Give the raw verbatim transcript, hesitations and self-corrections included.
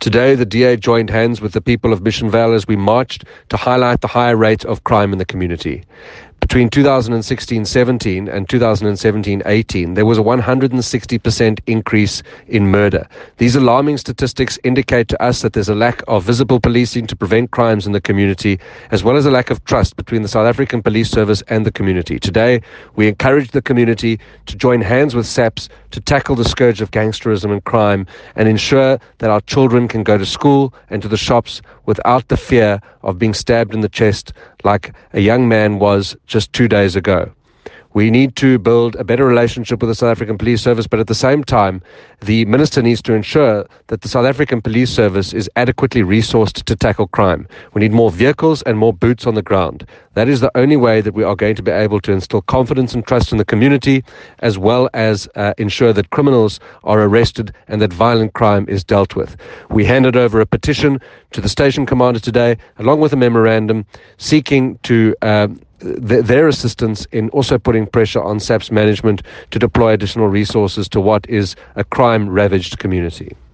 Today, the D A joined hands with the people of Mission Vale as we marched to highlight the higher rate of crime in the community. Between two thousand sixteen seventeen and two thousand seventeen eighteen, there was a one hundred sixty percent increase in murder. These alarming statistics indicate to us that there's a lack of visible policing to prevent crimes in the community, as well as a lack of trust between the South African Police Service and the community. Today, we encourage the community to join hands with SAPS to tackle the scourge of gangsterism and crime and ensure that our children can go to school and to the shops without the fear of being stabbed in the chest like a young man was just two days ago. We need to build a better relationship with the South African Police Service, but at the same time, the Minister needs to ensure that the South African Police Service is adequately resourced to tackle crime. We need more vehicles and more boots on the ground. That is the only way that we are going to be able to instill confidence and trust in the community, as well as uh, ensure that criminals are arrested and that violent crime is dealt with. We handed over a petition to the station commander today, along with a memorandum seeking to uh, th- their assistance in also putting pressure on SAPS management to deploy additional resources to what is a crime-ravaged community.